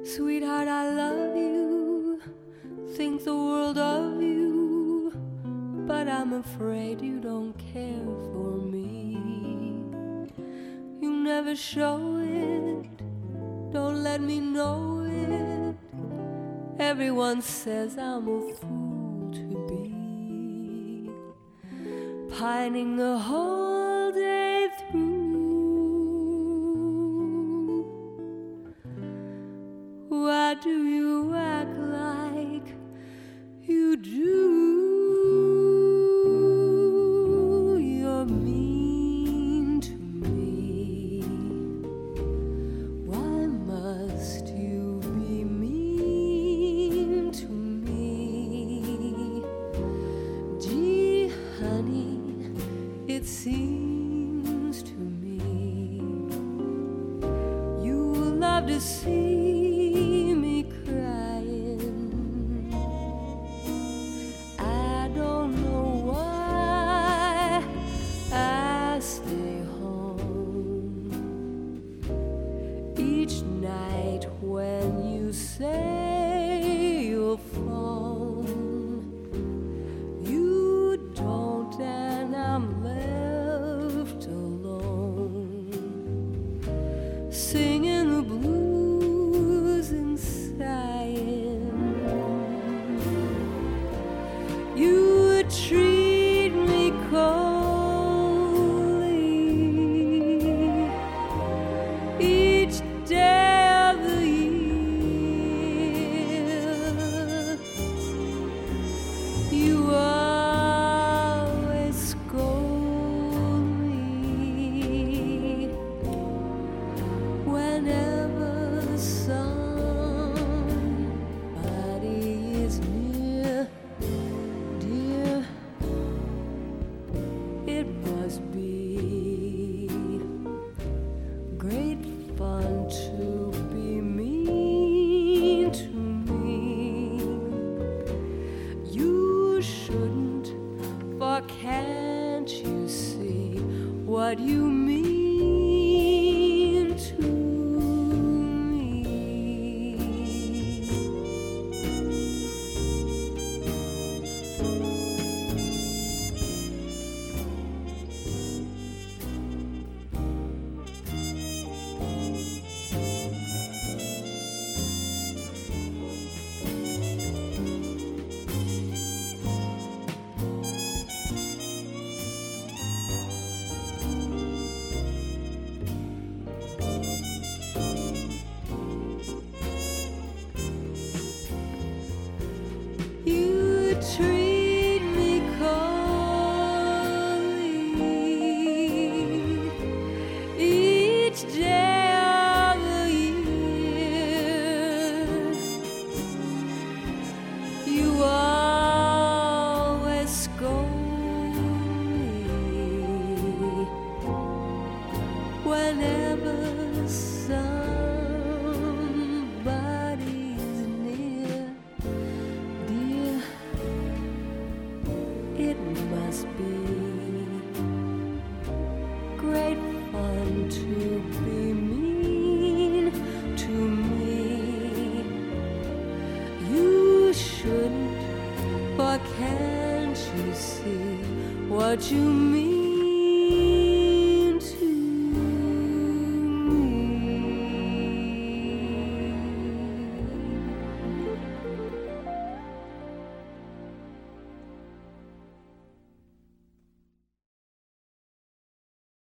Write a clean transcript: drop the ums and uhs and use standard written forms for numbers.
Sweetheart, I love you, think the world of you, but I'm afraid you don't care for me. You never show it, don't let me know it. Everyone says I'm a fool to be pining the whole day through. Why do you act like you do? You're mean to me. Why must you be mean to me? Gee, honey, it seems to me you love to see when you say you'll phone. You don't, and I'm left alone, singing the blues and sighing. You would treat me coldly each day. You always scold me whenever somebody is near. Dear, it must be great fun to be mean to me. You shouldn't, for can't you see what you mean to me? You treat me coldly each day of the year. You always scold me whenever somebody's near. It must be great fun to be mean to me. You shouldn't, for can't you see what you mean?